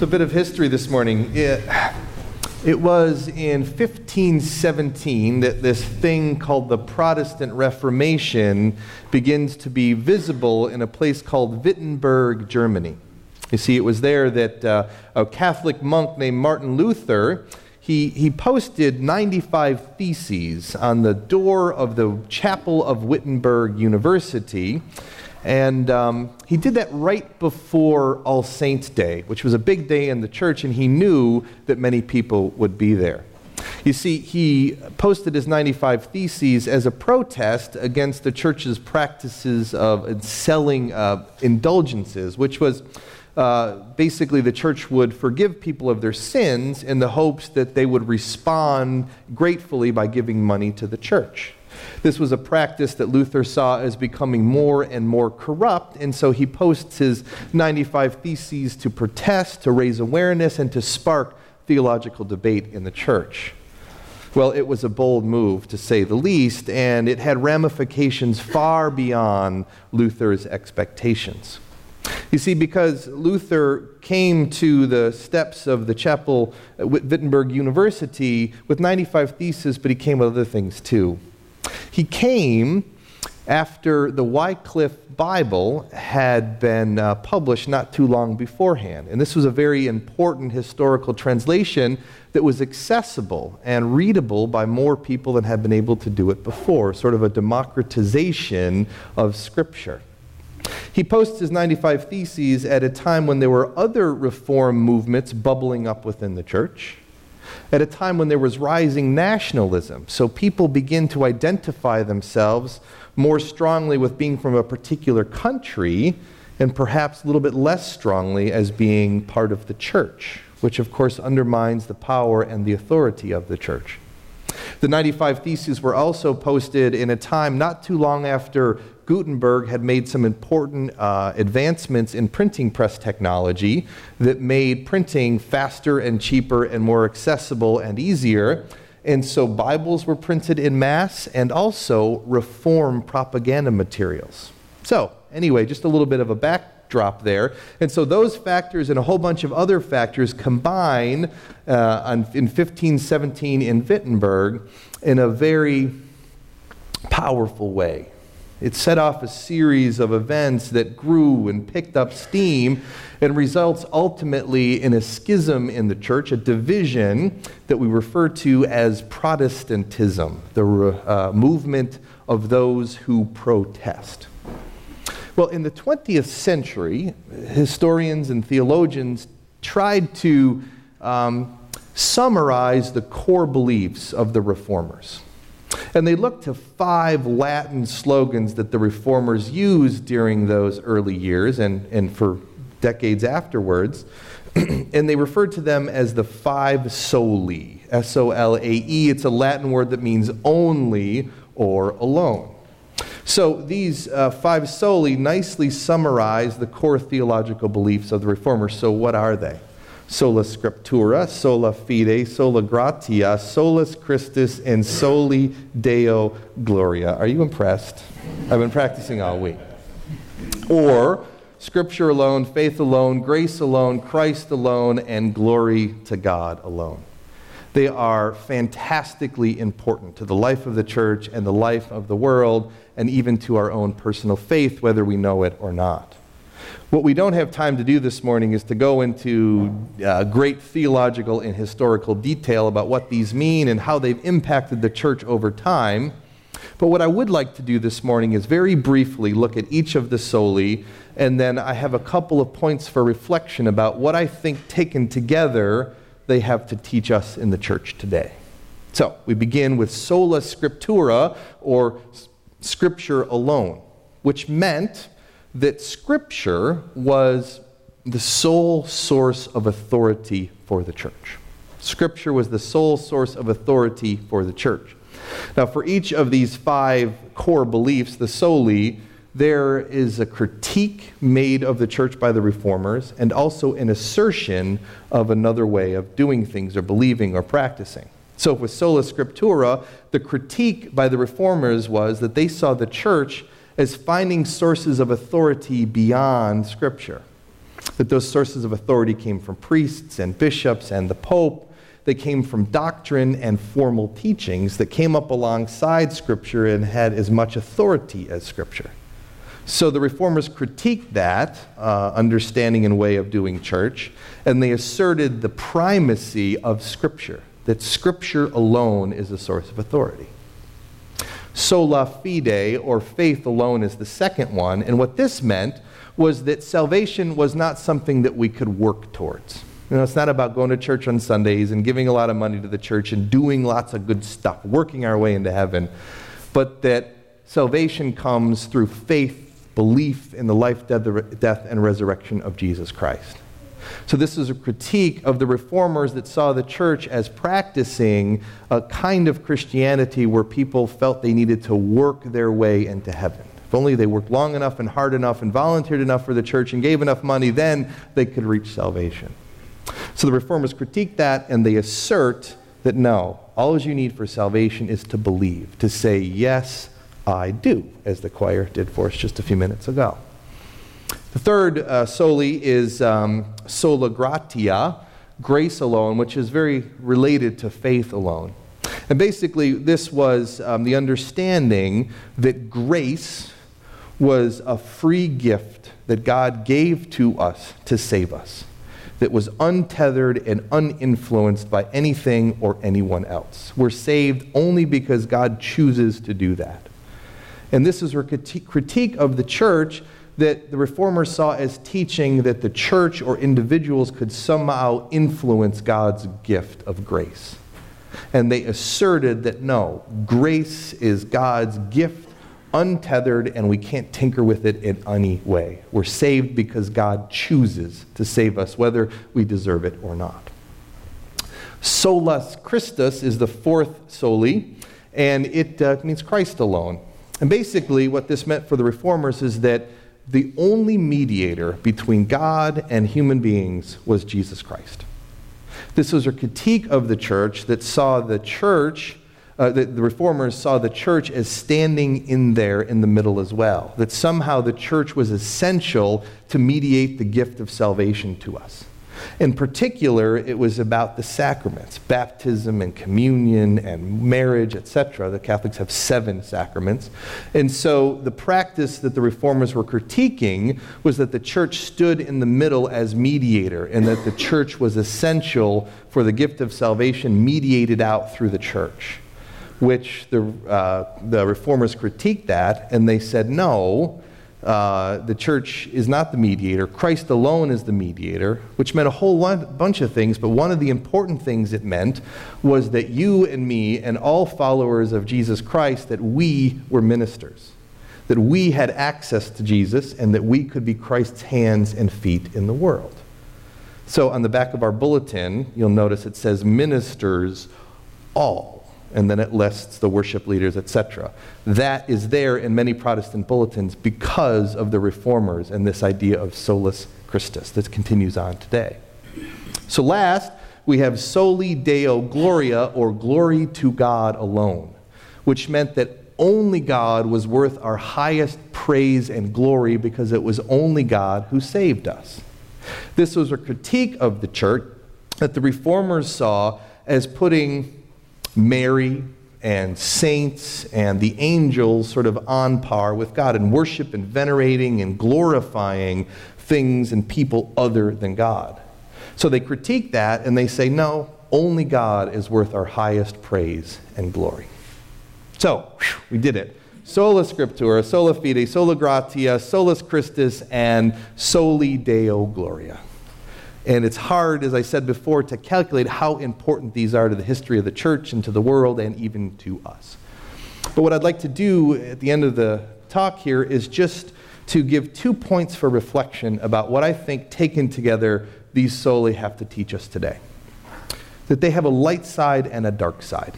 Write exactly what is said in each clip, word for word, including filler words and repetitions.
A bit of history this morning. It, it was in fifteen seventeen that this thing called the Protestant Reformation begins to be visible in a place called Wittenberg, Germany. You see, it was there that uh, a Catholic monk named Martin Luther, he, he posted ninety-five theses on the door of the chapel of Wittenberg University. And um, he did that right before All Saints' Day, which was a big day in the church, and he knew that many people would be there. You see, he posted his ninety-five Theses as a protest against the church's practices of selling uh, indulgences, which was uh, basically the church would forgive people of their sins in the hopes that they would respond gratefully by giving money to the church. This was a practice that Luther saw as becoming more and more corrupt, and so he posts his ninety-five Theses to protest, to raise awareness, and to spark theological debate in the church. Well, it was a bold move, to say the least, and it had ramifications far beyond Luther's expectations. You see, because Luther came to the steps of the chapel at Wittenberg University with ninety-five Theses, but he came with other things too. He came after the Wycliffe Bible had been uh, published not too long beforehand. And this was a very important historical translation that was accessible and readable by more people than had been able to do it before, sort of a democratization of Scripture. He posts his ninety-five Theses at a time when there were other reform movements bubbling up within the church, at a time when there was rising nationalism. So people begin to identify themselves more strongly with being from a particular country and perhaps a little bit less strongly as being part of the church, which of course undermines the power and the authority of the church. The ninety-five Theses were also posted in a time not too long after Gutenberg had made some important uh, advancements in printing press technology that made printing faster and cheaper and more accessible and easier. And so Bibles were printed in mass and also reform propaganda materials. So anyway, just a little bit of a backdrop there. And so those factors and a whole bunch of other factors combine uh, on, in fifteen seventeen in Wittenberg in a very powerful way. It set off a series of events that grew and picked up steam and results ultimately in a schism in the church, a division that we refer to as Protestantism, the uh, movement of those who protest. Well, in the twentieth century, historians and theologians tried to um, summarize the core beliefs of the Reformers. And they looked to five Latin slogans that the Reformers used during those early years and, and for decades afterwards. And they referred to them as the five soli, S O L A E. It's a Latin word that means only or alone. So these uh, five soli nicely summarize the core theological beliefs of the Reformers. So what are they? Sola Scriptura, sola fide, sola gratia, solus Christus, and soli Deo gloria. Are you impressed? I've been practicing all week. Or, Scripture alone, faith alone, grace alone, Christ alone, and glory to God alone. They are fantastically important to the life of the church and the life of the world, and even to our own personal faith, whether we know it or not. What we don't have time to do this morning is to go into uh, great theological and historical detail about what these mean and how they've impacted the church over time. But what I would like to do this morning is very briefly look at each of the soli, and then I have a couple of points for reflection about what I think taken together they have to teach us in the church today. So we begin with sola scriptura, or Scripture alone, which meant that Scripture was the sole source of authority for the church. Scripture was the sole source of authority for the church. Now, for each of these five core beliefs, the soli, there is a critique made of the church by the Reformers and also an assertion of another way of doing things or believing or practicing. So with sola scriptura, the critique by the Reformers was that they saw the church as finding sources of authority beyond Scripture. That those sources of authority came from priests and bishops and the Pope. They came from doctrine and formal teachings that came up alongside Scripture and had as much authority as Scripture. So the Reformers critiqued that uh, understanding and way of doing church, and they asserted the primacy of Scripture, that Scripture alone is a source of authority. Sola fide, or faith alone, is the second one, and what this meant was that salvation was not something that we could work towards. You know, it's not about going to church on Sundays and giving a lot of money to the church and doing lots of good stuff, working our way into heaven, but that salvation comes through faith, belief in the life, death, and resurrection of Jesus Christ. So this is a critique of the Reformers that saw the church as practicing a kind of Christianity where people felt they needed to work their way into heaven. If only they worked long enough and hard enough and volunteered enough for the church and gave enough money, then they could reach salvation. So the Reformers critique that, and they assert that no, all you need for salvation is to believe, to say, yes, I do, as the choir did for us just a few minutes ago. The third uh, soli is um, sola gratia, grace alone, which is very related to faith alone. And basically, this was um, the understanding that grace was a free gift that God gave to us to save us, that was untethered and uninfluenced by anything or anyone else. We're saved only because God chooses to do that. And this is a critique of the church that the Reformers saw as teaching that the church or individuals could somehow influence God's gift of grace. And they asserted that no, grace is God's gift, untethered, and we can't tinker with it in any way. We're saved because God chooses to save us, whether we deserve it or not. Solus Christus is the fourth soli, and it uh, means Christ alone. And basically what this meant for the Reformers is that the only mediator between God and human beings was Jesus Christ. This was a critique of the church that saw the church, uh, the, the Reformers saw the church as standing in there in the middle as well. That somehow the church was essential to mediate the gift of salvation to us. In particular, it was about the sacraments, baptism and communion and marriage, et cetera. The Catholics have seven sacraments. And so the practice that the Reformers were critiquing was that the church stood in the middle as mediator, and that the church was essential for the gift of salvation mediated out through the church, which the, uh, the Reformers critiqued that, and they said, no, Uh, the church is not the mediator. Christ alone is the mediator, which meant a whole lot, bunch of things, but one of the important things it meant was that you and me and all followers of Jesus Christ, that we were ministers, that we had access to Jesus, and that we could be Christ's hands and feet in the world. So on the back of our bulletin, you'll notice it says ministers all. And then it lists the worship leaders, et cetera. That is there in many Protestant bulletins because of the Reformers and this idea of solus Christus that continues on today. So last, we have soli Deo Gloria, or glory to God alone, which meant that only God was worth our highest praise and glory because it was only God who saved us. This was a critique of the church that the Reformers saw as putting Mary and saints and the angels sort of on par with God in worship and venerating and glorifying things and people other than God. So they critique that and they say, no, only God is worth our highest praise and glory. So, whew, we did it. Sola Scriptura, sola fide, sola gratia, solus Christus, and soli Deo Gloria. And it's hard, as I said before, to calculate how important these are to the history of the church and to the world and even to us. But what I'd like to do at the end of the talk here is just to give two points for reflection about what I think, taken together, these soli have to teach us today. That they have a light side and a dark side.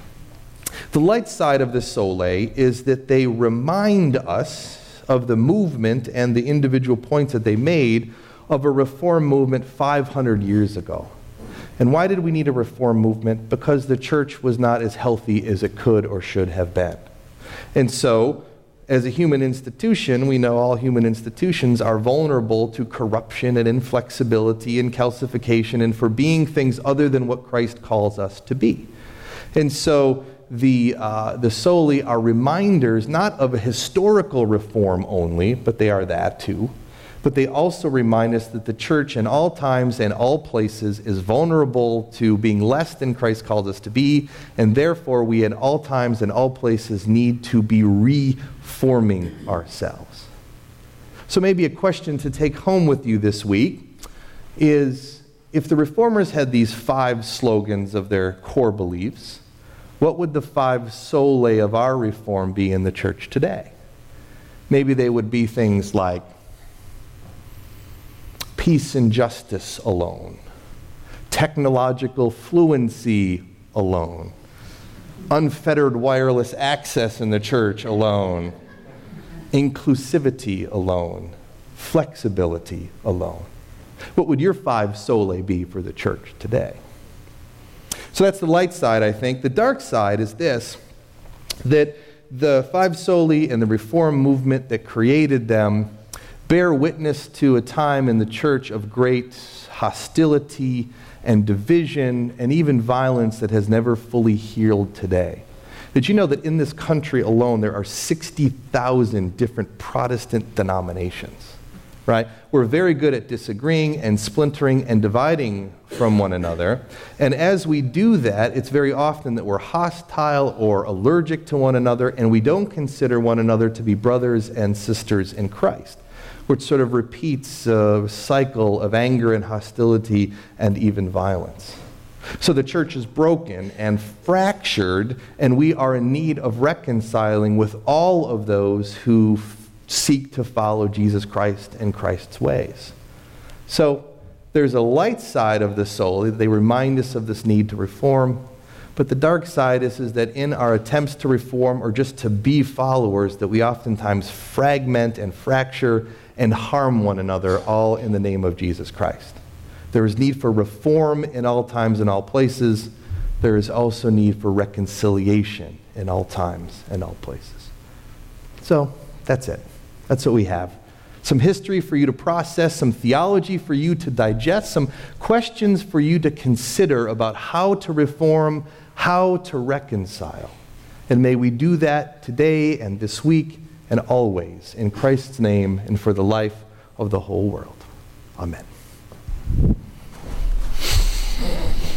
The light side of the soli is that they remind us of the movement and the individual points that they made of a reform movement five hundred years ago. And why did we need a reform movement? Because the church was not as healthy as it could or should have been. And so, as a human institution, we know all human institutions are vulnerable to corruption and inflexibility and calcification and for being things other than what Christ calls us to be. And so the, uh, the soli are reminders not of a historical reform only, but they are that too, but they also remind us that the church in all times and all places is vulnerable to being less than Christ called us to be, and therefore we in all times and all places need to be reforming ourselves. So maybe a question to take home with you this week is, if the Reformers had these five slogans of their core beliefs, what would the five solae of our reform be in the church today? Maybe they would be things like peace and justice alone, technological fluency alone, unfettered wireless access in the church alone, inclusivity alone, flexibility alone. What would your five solae be for the church today? So that's the light side, I think. The dark side is this, that the five soli and the reform movement that created them bear witness to a time in the church of great hostility and division and even violence that has never fully healed today. Did you know that in this country alone there are sixty thousand different Protestant denominations? Right? We're very good at disagreeing and splintering and dividing from one another. And as we do that, it's very often that we're hostile or allergic to one another, and we don't consider one another to be brothers and sisters in Christ, which sort of repeats a cycle of anger and hostility and even violence. So the church is broken and fractured, and we are in need of reconciling with all of those who seek to follow Jesus Christ and Christ's ways. So there's a light side of the soul. They remind us of this need to reform. But the dark side is, is that in our attempts to reform or just to be followers, that we oftentimes fragment and fracture and harm one another, all in the name of Jesus Christ. There is need for reform in all times and all places. There is also need for reconciliation in all times and all places. So that's it. That's what we have. Some history for you to process, some theology for you to digest, some questions for you to consider about how to reform, how to reconcile. And may we do that today and this week and always, in Christ's name and for the life of the whole world. Amen.